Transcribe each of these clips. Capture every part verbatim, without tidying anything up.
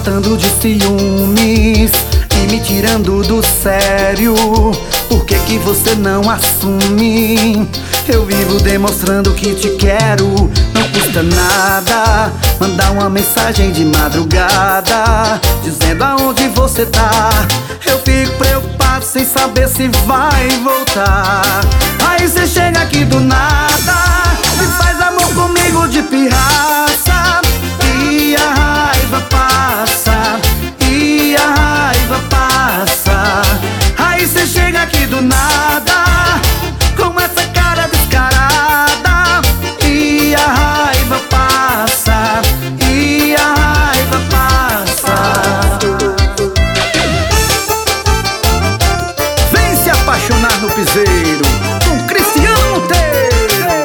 matando de ciúmes e me tirando do sério. Por que que você não assume? Eu vivo demonstrando que te quero. Não custa nada mandar uma mensagem de madrugada dizendo aonde você tá. Eu fico preocupado sem saber se vai voltar. Aí você chega aqui do nada e faz amor comigo de pirraça, e a raiva passa, e a raiva passa. Aí você chega aqui do nada com essa cara descarada, e a raiva passa, e a raiva passa. Vem se apaixonar no piseiro com Cristiano Monteiro.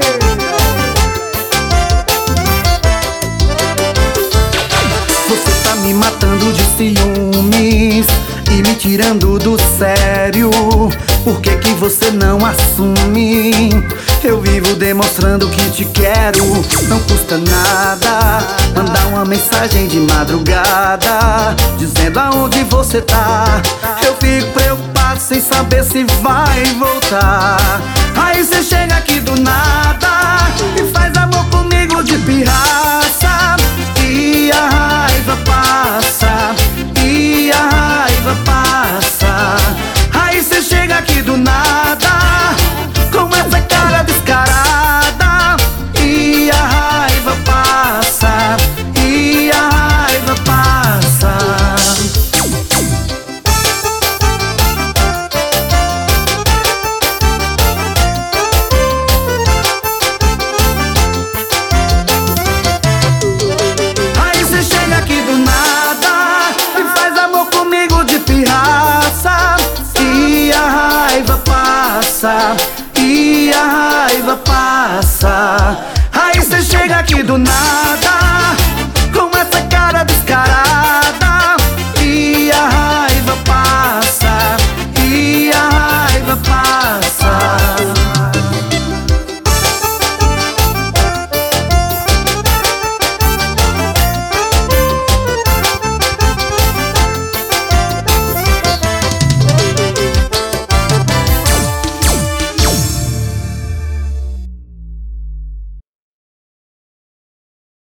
Você tá me matando de ciúmes e me tirando do sério. Por que que você não assume? Eu vivo demonstrando que te quero. Não custa nada mandar uma mensagem de madrugada dizendo aonde você tá. Eu fico preocupado sem saber se vai voltar. Aí você chega aqui do nada e faz amor comigo de pirraça,